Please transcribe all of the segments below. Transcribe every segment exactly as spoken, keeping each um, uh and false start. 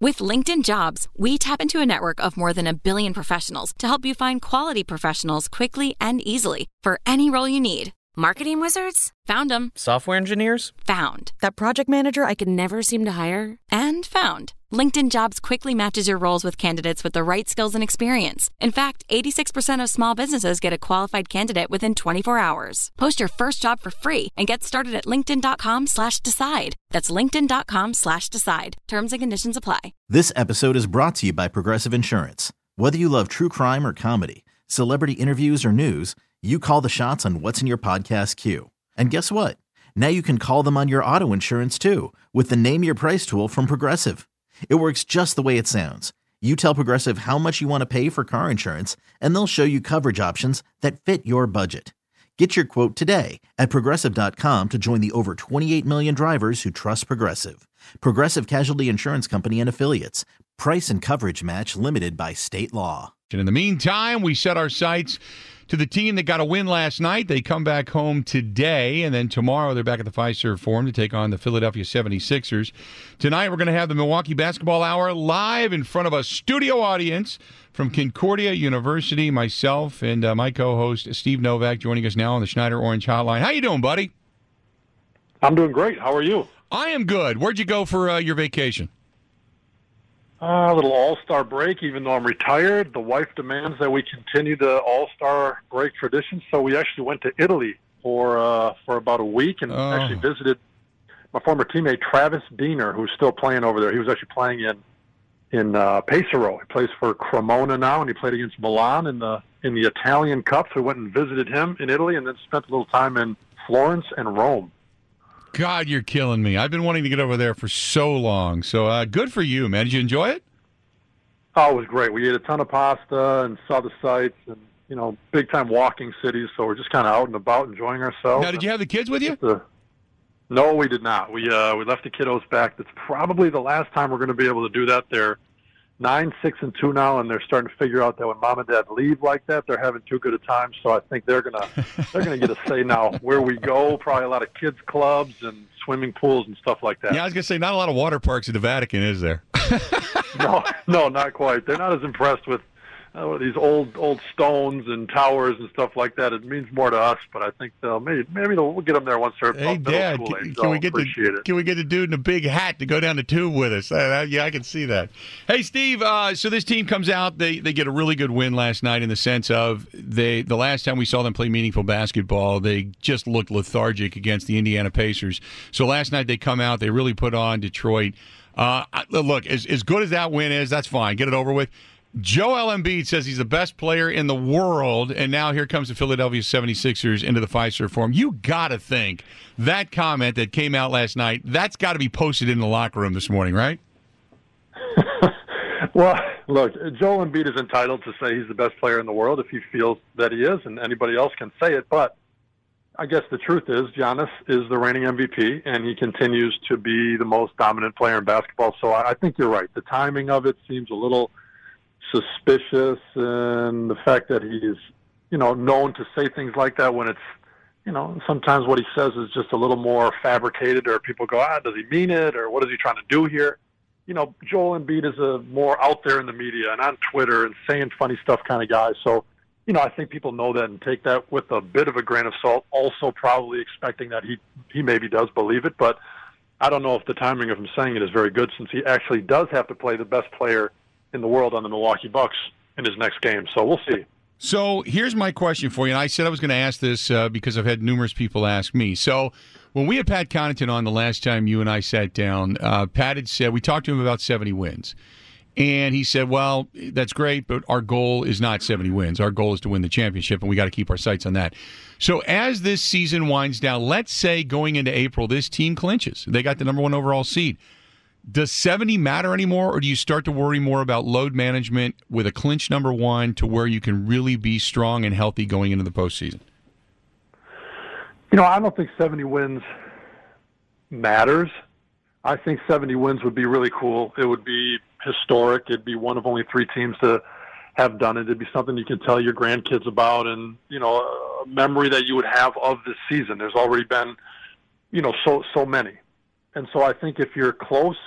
With LinkedIn Jobs, we tap into a network of more than a billion professionals to help you find quality professionals quickly and easily for any role you need. Marketing wizards? Found them. Software engineers? Found. That project manager I could never seem to hire? And found. LinkedIn Jobs quickly matches your roles with candidates with the right skills and experience. In fact, eighty-six percent of small businesses get a qualified candidate within twenty-four hours. Post your first job for free and get started at linkedin.com slash decide. That's linkedin.com slash decide. Terms and conditions apply. This episode is brought to you by Progressive Insurance. Whether you love true crime or comedy, celebrity interviews or news, you call the shots on what's in your podcast queue. And guess what? Now you can call them on your auto insurance too with the Name Your Price tool from Progressive. It works just the way it sounds. You tell Progressive how much you want to pay for car insurance, and they'll show you coverage options that fit your budget. Get your quote today at Progressive dot com to join the over twenty-eight million drivers who trust Progressive. Progressive Casualty Insurance Company and Affiliates. Price and coverage match limited by state law. In the meantime, we set our sights to the team that got a win last night. They come back home today, and then tomorrow they're back at the Fiserv Forum to take on the Philadelphia seventy-sixers. Tonight we're going to have the Milwaukee Basketball Hour live in front of a studio audience from Concordia University. Myself and uh, my co-host Steve Novak joining us now on the Schneider Orange Hotline. How you doing, buddy? I'm doing great. How are you? I am good. Where'd you go for uh, your vacation? Uh, a little all-star break, even though I'm retired. The wife demands that we continue the all-star break tradition, so we actually went to Italy for uh, for about a week and oh. actually visited my former teammate Travis Diener, who's still playing over there. He was actually playing in in uh, Pesaro. He plays for Cremona now, and he played against Milan in the in the Italian Cup. So we went and visited him in Italy, and then spent a little time in Florence and Rome. God, you're killing me. I've been wanting to get over there for so long. So uh, good for you, man. Did you enjoy it? Oh, it was great. We ate a ton of pasta and saw the sights and, you know, big-time walking cities. So we're just kind of out and about enjoying ourselves. Now, did you have the kids with you? The, no, we did not. We uh, we left the kiddos back. That's probably the last time we're going to be able to do that. They're nine, six, and two now, and they're starting to figure out that when mom and dad leave like that, they're having too good a time. So I think they're gonna they're gonna get a say now where we go. Probably a lot of kids clubs and swimming pools and stuff like that. Yeah, I was gonna say not a lot of water parks at the Vatican, is there? no, no, not quite. They're not as impressed with uh, these old old stones and towers and stuff like that. It means more to us, but I think they'll maybe maybe they'll, we'll get them there once they're hey, middle Dad, school can, age. can we get appreciate the it. can we get the dude in a big hat to go down the tube with us? Uh, yeah, I can see that. Hey, Steve. Uh, so this team comes out. They they get a really good win last night in the sense of they the last time we saw them play meaningful basketball, they just looked lethargic against the Indiana Pacers. So last night they come out. They really put on Detroit. Uh, look, as as good as that win is, that's fine. Get it over with. Joel Embiid says he's the best player in the world, and now here comes the Philadelphia seventy-sixers into the Fiserv Forum. You got to think that comment that came out last night, that's got to be posted in the locker room this morning, right? Well, look, Joel Embiid is entitled to say he's the best player in the world if he feels that he is, and anybody else can say it. But I guess the truth is Giannis is the reigning M V P, and he continues to be the most dominant player in basketball. So I think you're right. The timing of it seems a little suspicious, and the fact that he's, you know, known to say things like that when it's, you know, sometimes what he says is just a little more fabricated, or people go, ah, does he mean it, or what is he trying to do here? You know, Joel Embiid is a more out there in the media and on Twitter and saying funny stuff kind of guy. So, you know, I think people know that and take that with a bit of a grain of salt, also probably expecting that he, he maybe does believe it. But I don't know if the timing of him saying it is very good, since he actually does have to play the best player in the world on the Milwaukee Bucks in his next game. So we'll see. So here's my question for you, and I said I was going to ask this uh, because I've had numerous people ask me. So when we had Pat Connaughton on the last time you and I sat down, uh, Pat had said, we talked to him about seventy wins. And he said, well, that's great, but our goal is not seventy wins. Our goal is to win the championship, and we got to keep our sights on that. So as this season winds down, let's say going into April, this team clinches. They got the number one overall seed. Does seventy matter anymore, or do you start to worry more about load management with a clinch number one to where you can really be strong and healthy going into the postseason? You know, I don't think seventy wins matters. I think seventy wins would be really cool. It would be historic. It'd be one of only three teams to have done it. It'd be something you can tell your grandkids about, and, you know, a memory that you would have of this season. There's already been, you know, so so many. And so I think if you're close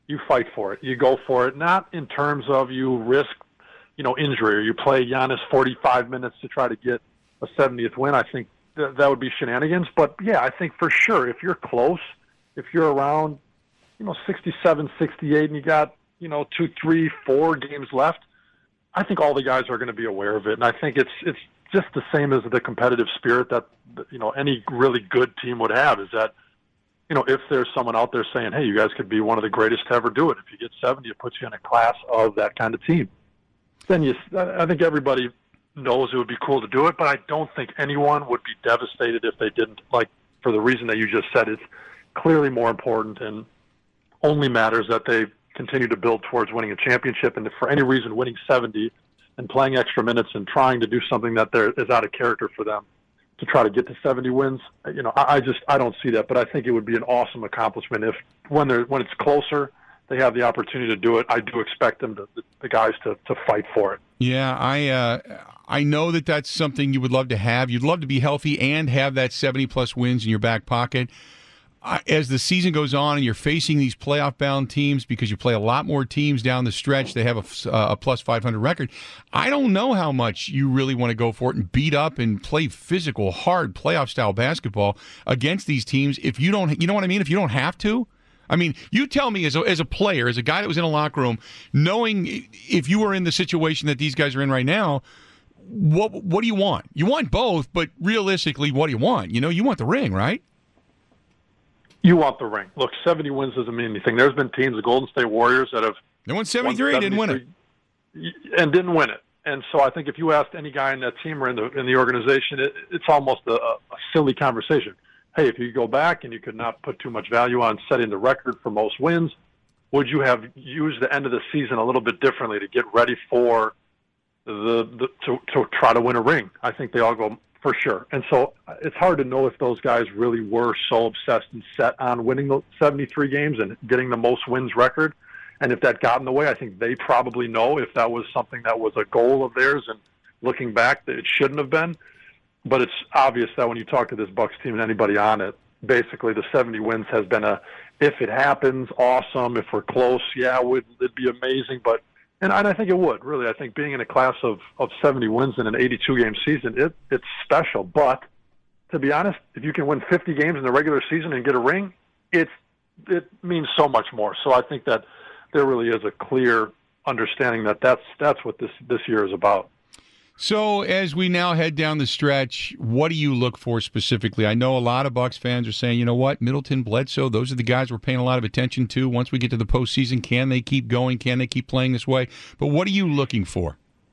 you fight for it. You go for it, not in terms of you risk, you know, injury or you play Giannis forty-five minutes to try to get a seventieth win. I think th- that would be shenanigans. But, yeah, I think for sure if you're close, if you're around, you know, sixty-seven, sixty-eight, and you got, you know, two, three, four games left, I think all the guys are going to be aware of it. And I think it's it's just the same as the competitive spirit that, you know, any really good team would have, is that, you know, if there's someone out there saying, hey, you guys could be one of the greatest to ever do it. If you get seventy, it puts you in a class of that kind of team. Then you, I think everybody knows it would be cool to do it, but I don't think anyone would be devastated if they didn't, like, for the reason that you just said. It's clearly more important and only matters that they continue to build towards winning a championship. And if for any reason winning seventy and playing extra minutes and trying to do something that there is out of character for them to try to get to seventy wins, you know, I, I just I don't see that. But I think it would be an awesome accomplishment if when they're when it's closer, they have the opportunity to do it. I do expect them to, the, the guys to, to fight for it. Yeah, I uh, I know that that's something you would love to have. You'd love to be healthy and have that seventy plus wins in your back pocket. Uh, as the season goes on and you're facing these playoff-bound teams, because you play a lot more teams down the stretch, they have a, a plus five hundred record. I don't know how much you really want to go for it and beat up and play physical, hard playoff-style basketball against these teams if you don't, you know what I mean? If you don't have to. I mean, you tell me as a, as a player, as a guy that was in a locker room, knowing if you were in the situation that these guys are in right now, what what do you want? You want both, but realistically, what do you want? You know, you want the ring, right? You want the ring. Look, seventy wins doesn't mean anything. There's been teams, the Golden State Warriors, that have they won seventy-three, didn't win it, and didn't win it. And so I think if you asked any guy in that team or in the in the organization, it, it's almost a, a silly conversation. Hey, if you go back and you could not put too much value on setting the record for most wins, would you have used the end of the season a little bit differently to get ready for the, the to to try to win a ring? I think they all go. For sure. And so it's hard to know if those guys really were so obsessed and set on winning the seventy-three games and getting the most wins record. And if that got in the way, I think they probably know if that was something that was a goal of theirs. And looking back, that it shouldn't have been. But it's obvious that when you talk to this Bucks team and anybody on it, basically the seventy wins has been a, if it happens, awesome. If we're close, yeah, would it'd be amazing. But And I think it would, really. I think being in a class of, of seventy wins in an eighty-two game season, it, it's special. But to be honest, if you can win fifty games in the regular season and get a ring, it's, it means so much more. So I think that there really is a clear understanding that that's, that's what this, this year is about. So as we now head down the stretch, what do you look for specifically? I know a lot of Bucks fans are saying, you know what, Middleton, Bledsoe, those are the guys we're paying a lot of attention to. Once we get to the postseason, can they keep going? Can they keep playing this way? But what are you looking for?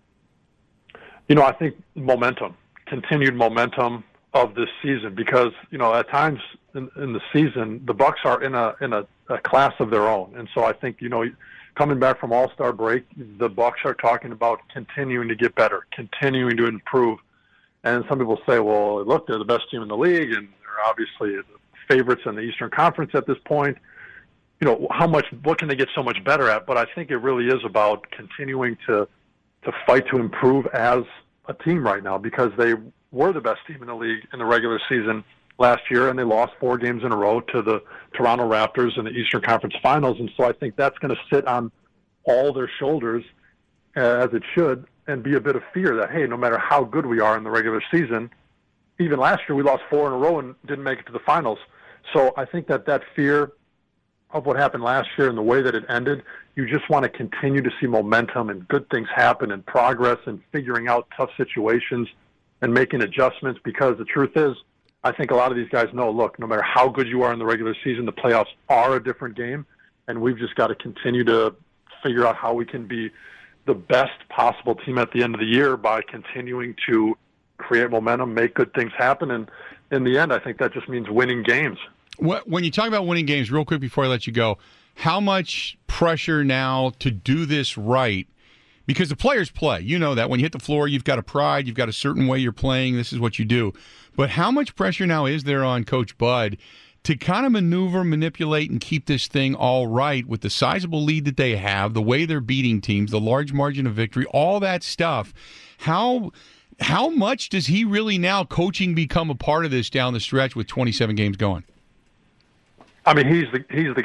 You know, I think momentum, continued momentum of this season, because, you know, at times in, in the season, the Bucks are in a in a, a class of their own. And so I think, you know, coming back from All-Star break, the Bucks are talking about continuing to get better, continuing to improve. And some people say, well, look, they're the best team in the league, and they're obviously the favorites in the Eastern Conference at this point. You know, how much, what can they get so much better at? But I think it really is about continuing to to fight to improve as a team right now, because they were the best team in the league in the regular season last year, and they lost four games in a row to the Toronto Raptors in the Eastern Conference Finals. And so I think that's going to sit on all their shoulders, uh, as it should, and be a bit of fear that, hey, no matter how good we are in the regular season, even last year we lost four in a row and didn't make it to the finals. So I think that that fear of what happened last year and the way that it ended, you just want to continue to see momentum and good things happen and progress and figuring out tough situations and making adjustments, because the truth is, I think a lot of these guys know, look, no matter how good you are in the regular season, the playoffs are a different game, and we've just got to continue to figure out how we can be the best possible team at the end of the year by continuing to create momentum, make good things happen, and in the end, I think that just means winning games. When you talk about winning games, real quick before I let you go, how much pressure now to do this right? Because the players play. You know that. When you hit the floor, you've got a pride. You've got a certain way you're playing. This is what you do. But how much pressure now is there on Coach Bud to kind of maneuver, manipulate, and keep this thing all right with the sizable lead that they have, the way they're beating teams, the large margin of victory, all that stuff? How how much does he really now, coaching, become a part of this down the stretch with twenty-seven games going? I mean, he's the he's the guy.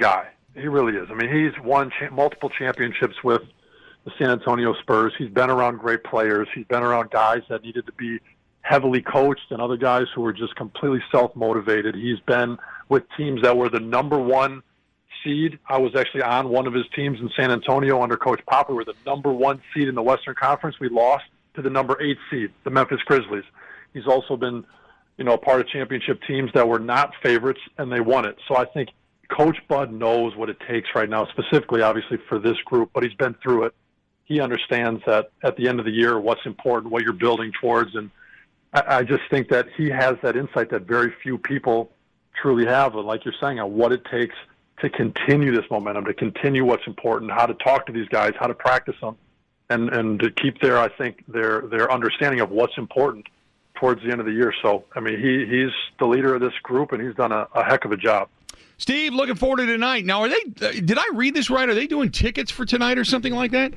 He really is. I mean, he's won cha- multiple championships with the San Antonio Spurs. He's been around great players. He's been around guys that needed to be heavily coached and other guys who were just completely self-motivated. He's been with teams that were the number one seed. I was actually on one of his teams in San Antonio under Coach Pop. We were the number one seed in the Western Conference. We lost to the number eight seed, the Memphis Grizzlies. He's also been, you know, part of championship teams that were not favorites, and they won it. So I think Coach Bud knows what it takes right now, specifically, obviously, for this group, but he's been through it. He understands that at the end of the year, what's important, what you're building towards, and I, I just think that he has that insight that very few people truly have, and like you're saying, on what it takes to continue this momentum, to continue what's important, how to talk to these guys, how to practice them, and, and to keep their, I think, their their understanding of what's important towards the end of the year. So, I mean, he he's the leader of this group, and he's done a, a heck of a job. Steve, looking forward to tonight. Now, are they? Uh, did I read this right? Are they doing tickets for tonight or something like that?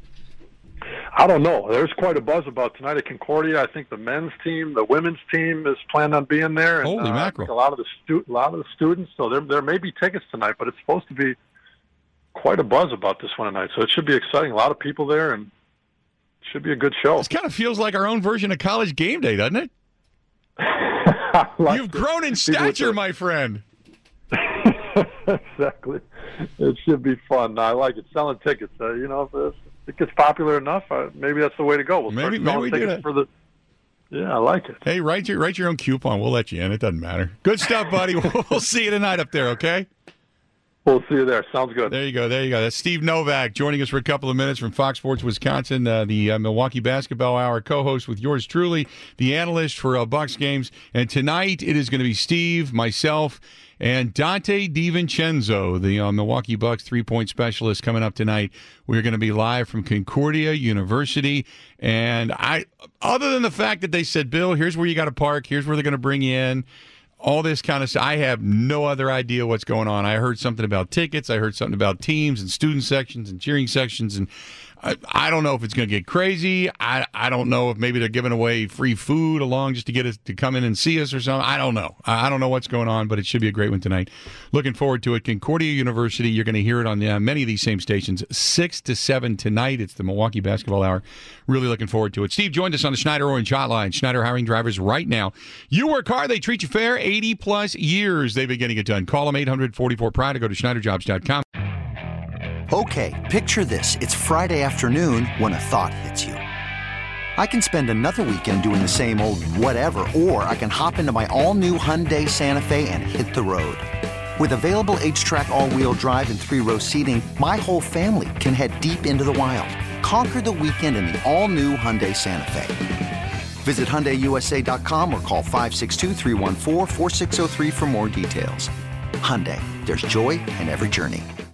I don't know. There's quite a buzz about tonight at Concordia. I think the men's team, the women's team is planning on being there. And, Holy uh, mackerel! A lot of the stu- a lot of the students. So there there may be tickets tonight, but it's supposed to be quite a buzz about this one tonight. So it should be exciting. A lot of people there, and it should be a good show. This kind of feels like our own version of College Game Day, doesn't it? like You've grown in stature, my friend. Exactly. It should be fun. I like it. Selling tickets. Uh, you know, if it gets popular enough, uh, maybe that's the way to go. We'll maybe maybe we do that. For the, yeah, I like it. Hey, write your write your own coupon. We'll let you in. It doesn't matter. Good stuff, buddy. We'll see you tonight up there, okay? We'll see you there. Sounds good. There you go. There you go. That's Steve Novak joining us for a couple of minutes from Fox Sports Wisconsin, uh, the uh, Milwaukee Basketball Hour co-host with yours truly, the analyst for uh, Bucks games. And tonight it is going to be Steve, myself, and Dante DiVincenzo, the uh, Milwaukee Bucks three-point specialist, coming up tonight. We're going to be live from Concordia University. And I, other than the fact that they said, Bill, here's where you got to park, here's where they're going to bring you in, all this kind of stuff, I have no other idea what's going on. I heard something about tickets. I heard something about teams and student sections and cheering sections, and I, I don't know if it's going to get crazy. I, I don't know if maybe they're giving away free food along just to get us to come in and see us or something. I don't know. I, I don't know what's going on, but it should be a great one tonight. Looking forward to it. Concordia University, you're going to hear it on uh, many of these same stations, six to seven tonight. It's the Milwaukee Basketball Hour. Really looking forward to it. Steve joined us on the Schneider Orange Hotline. Schneider hiring drivers right now. You work hard, they treat you fair. eighty plus years they've been getting it done. Call them eight hundred forty-four Pride or go to Schneider Jobs dot com. Okay, picture this. It's Friday afternoon when a thought hits you. I can spend another weekend doing the same old whatever, or I can hop into my all-new Hyundai Santa Fe and hit the road. With available H-Track all-wheel drive and three-row seating, my whole family can head deep into the wild. Conquer the weekend in the all-new Hyundai Santa Fe. Visit Hyundai U S A dot com or call five six two, three one four, four six zero three for more details. Hyundai, there's joy in every journey.